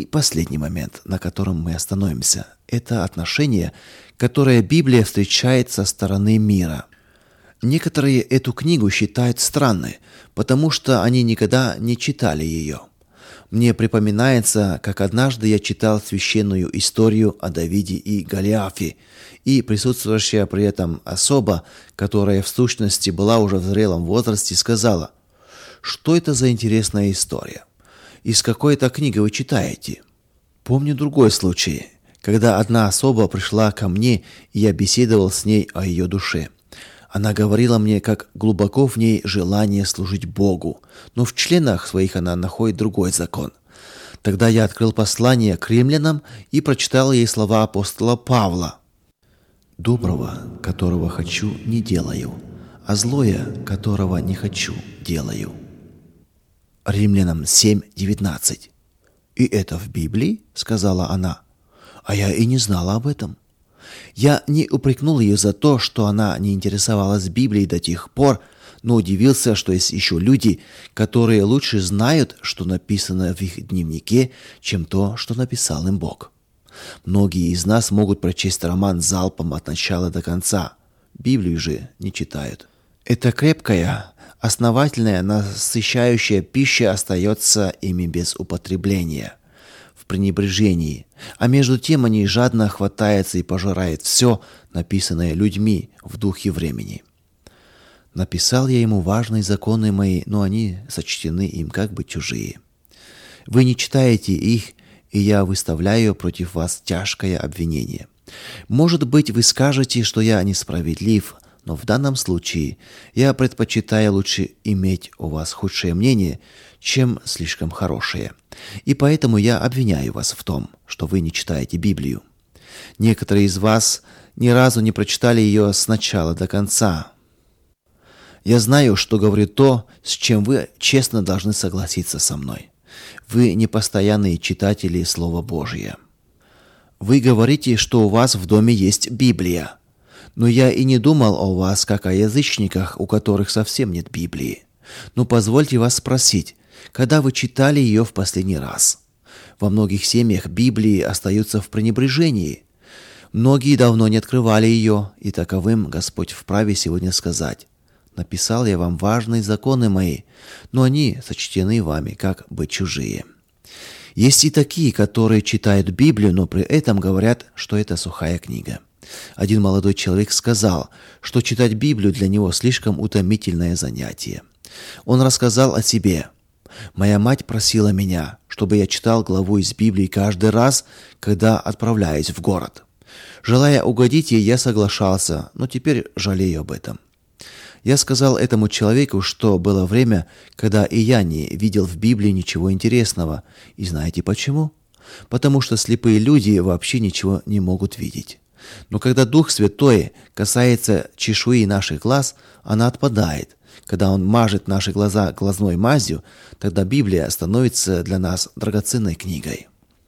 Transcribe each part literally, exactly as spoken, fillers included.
И последний момент, на котором мы остановимся, это отношение, которое Библия встречает со стороны мира. Некоторые эту книгу считают странной, потому что они никогда не читали ее. Мне припоминается, как однажды я читал священную историю о Давиде и Голиафе, и присутствующая при этом особа, которая в сущности была уже в зрелом возрасте, сказала: «Что это за интересная история? Из какой-то книги вы читаете?» Помню другой случай, когда одна особа пришла ко мне, и я беседовал с ней о ее душе. Она говорила мне, как глубоко в ней желание служить Богу, но в членах своих она находит другой закон. Тогда я открыл послание к римлянам и прочитал ей слова апостола Павла: «Доброго, которого хочу, не делаю, а злое, которого не хочу, делаю». Римлянам семь девятнадцать. «И это в Библии?» — сказала она. «А я и не знала об этом». Я не упрекнул ее за то, что она не интересовалась Библией до тех пор, но удивился, что есть еще люди, которые лучше знают, что написано в их дневнике, чем то, что написал им Бог. Многие из нас могут прочесть роман залпом от начала до конца. Библию же не читают. Эта крепкая, основательная, насыщающая пища остается ими без употребления, в пренебрежении, а между тем они жадно хватаются и пожирают все, написанное людьми в духе времени. Написал я ему важные законы мои, но они сочтены им как бы чужие. Вы не читаете их, и я выставляю против вас тяжкое обвинение. Может быть, вы скажете, что я несправедлив, но в данном случае я предпочитаю лучше иметь у вас худшее мнение, чем слишком хорошее. И поэтому я обвиняю вас в том, что вы не читаете Библию. Некоторые из вас ни разу не прочитали ее с начала до конца. Я знаю, что говорю то, с чем вы честно должны согласиться со мной. Вы не постоянные читатели Слова Божия. Вы говорите, что у вас в доме есть Библия. Но я и не думал о вас, как о язычниках, у которых совсем нет Библии. Но позвольте вас спросить, когда вы читали ее в последний раз? Во многих семьях Библии остаются в пренебрежении. Многие давно не открывали ее, и таковым Господь вправе сегодня сказать: «Написал я вам важные законы мои, но они сочтены вами как бы чужие». Есть и такие, которые читают Библию, но при этом говорят, что это сухая книга. Один молодой человек сказал, что читать Библию для него слишком утомительное занятие. Он рассказал о себе. «Моя мать просила меня, чтобы я читал главу из Библии каждый раз, когда отправляюсь в город. Желая угодить ей, я соглашался, но теперь жалею об этом». Я сказал этому человеку, что было время, когда и я не видел в Библии ничего интересного. И знаете почему? Потому что слепые люди вообще ничего не могут видеть. Но когда Дух Святой касается чешуи наших глаз, она отпадает. Когда Он мажет наши глаза глазной мазью, тогда Библия становится для нас драгоценной книгой.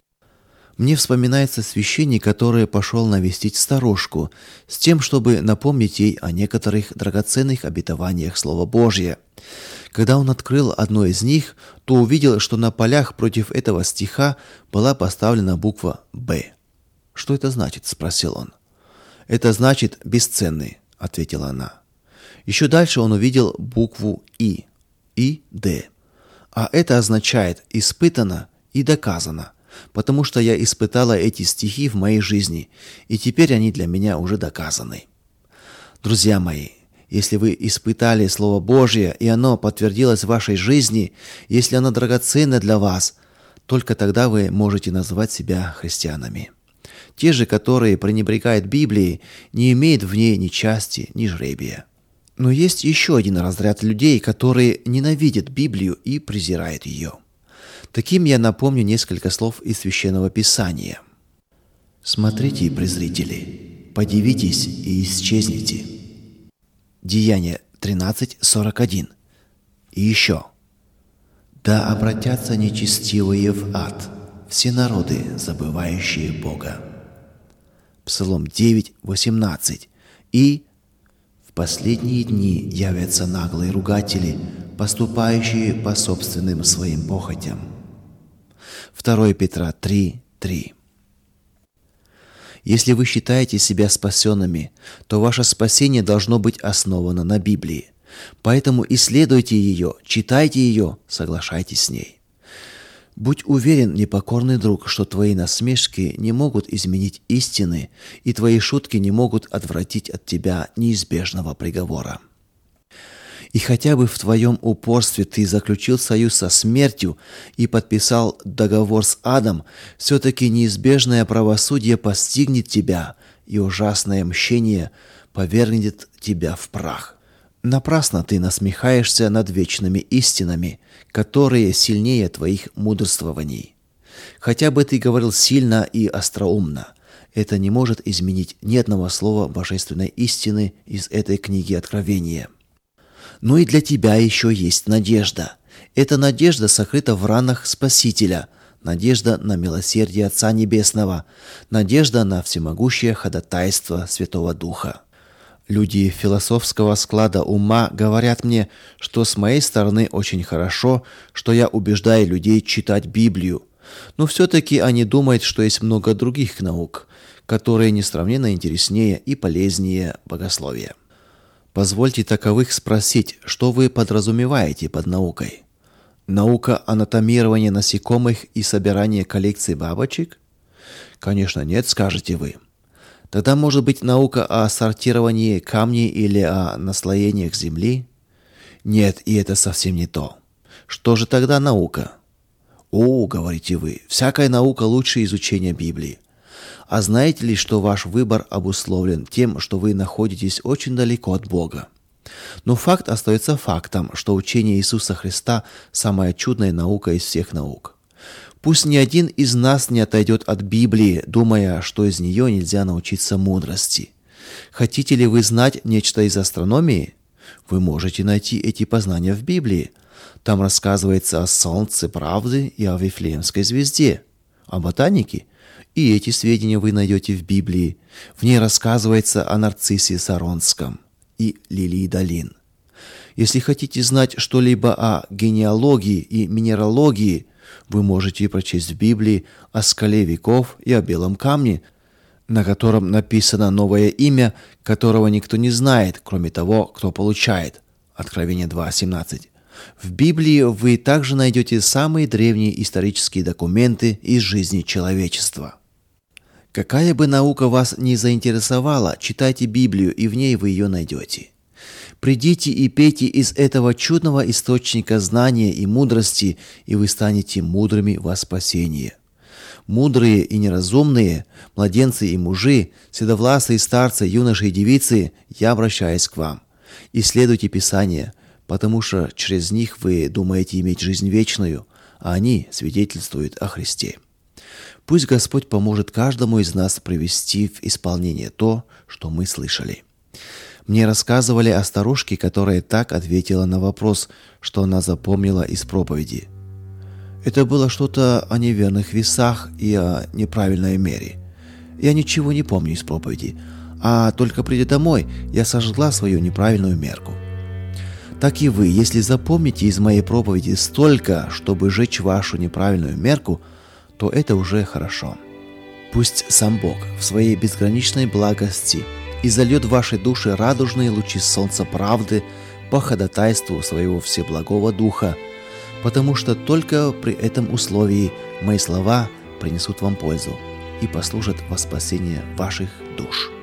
Мне вспоминается священник, который пошел навестить старушку с тем, чтобы напомнить ей о некоторых драгоценных обетованиях Слова Божия. Когда он открыл одно из них, то увидел, что на полях против этого стиха была поставлена буква «Б». «Что это значит?» – спросил он. «Это значит «бесценный», – ответила она. Еще дальше он увидел букву «И» и «Д». А это означает «испытано» и «доказано», потому что я испытала эти стихи в моей жизни, и теперь они для меня уже доказаны. Друзья мои, если вы испытали Слово Божие, и оно подтвердилось в вашей жизни, если оно драгоценно для вас, только тогда вы можете назвать себя христианами. Те же, которые пренебрегают Библией, не имеют в ней ни части, ни жребия. Но есть еще один разряд людей, которые ненавидят Библию и презирают ее. Таким я напомню несколько слов из Священного Писания. «Смотрите, презрители, подивитесь и исчезните». Деяния тринадцать сорок один. И еще. «Да обратятся нечестивые в ад, все народы, забывающие Бога». Псалом девять восемнадцать. И «В последние дни явятся наглые ругатели, поступающие по собственным своим похотям». второе Петра три, три. Если вы считаете себя спасенными, то ваше спасение должно быть основано на Библии. Поэтому исследуйте ее, читайте ее, соглашайтесь с ней. Будь уверен, непокорный друг, что твои насмешки не могут изменить истины, и твои шутки не могут отвратить от тебя неизбежного приговора. И хотя бы в твоем упорстве ты заключил союз со смертью и подписал договор с адом, все-таки неизбежное правосудие постигнет тебя, и ужасное мщение повергнет тебя в прах. Напрасно ты насмехаешься над вечными истинами, которые сильнее твоих мудрствований. Хотя бы ты говорил сильно и остроумно, это не может изменить ни одного слова божественной истины из этой книги Откровения. Но и для тебя еще есть надежда. Эта надежда сокрыта в ранах Спасителя, надежда на милосердие Отца Небесного, надежда на всемогущее ходатайство Святого Духа. Люди философского склада ума говорят мне, что с моей стороны очень хорошо, что я убеждаю людей читать Библию. Но все-таки они думают, что есть много других наук, которые несравненно интереснее и полезнее богословия. Позвольте таковых спросить, что вы подразумеваете под наукой? Наука анатомирования насекомых и собирания коллекций бабочек? Конечно, нет, скажете вы. Тогда может быть наука о сортировании камней или о наслоениях земли? Нет, и это совсем не то. Что же тогда наука? О, говорите вы, всякая наука лучше изучения Библии. А знаете ли, что ваш выбор обусловлен тем, что вы находитесь очень далеко от Бога? Но факт остается фактом, что учение Иисуса Христа – самая чудная наука из всех наук. Пусть ни один из нас не отойдет от Библии, думая, что из нее нельзя научиться мудрости. Хотите ли вы знать нечто из астрономии? Вы можете найти эти познания в Библии. Там рассказывается о Солнце правды и о Вифлеемской звезде, о ботанике. И эти сведения вы найдете в Библии. В ней рассказывается о нарциссе Саронском и лилии долин. Если хотите знать что-либо о генеалогии и минералогии, вы можете прочесть в Библии о скале веков и о белом камне, на котором написано новое имя, которого никто не знает, кроме того, кто получает. Откровение два семнадцать. В Библии вы также найдете самые древние исторические документы из жизни человечества. Какая бы наука вас ни заинтересовала, читайте Библию, и в ней вы ее найдете. Придите и пейте из этого чудного источника знания и мудрости, и вы станете мудрыми во спасение. Мудрые и неразумные, младенцы и мужи, седовласые старцы, юноши и девицы, я обращаюсь к вам. Исследуйте Писание, потому что через них вы думаете иметь жизнь вечную, а они свидетельствуют о Христе. Пусть Господь поможет каждому из нас привести в исполнение то, что мы слышали. Мне рассказывали о старушке, которая так ответила на вопрос, что она запомнила из проповеди. Это было что-то о неверных весах и о неправильной мере. Я ничего не помню из проповеди, а только придя домой, я сожгла свою неправильную мерку. Так и вы, если запомните из моей проповеди столько, чтобы сжечь вашу неправильную мерку, то это уже хорошо. Пусть сам Бог в своей безграничной благости изольет в ваши души радужные лучи солнца правды по ходатайству своего Всеблагого Духа, потому что только при этом условии мои слова принесут вам пользу и послужат во спасение ваших душ.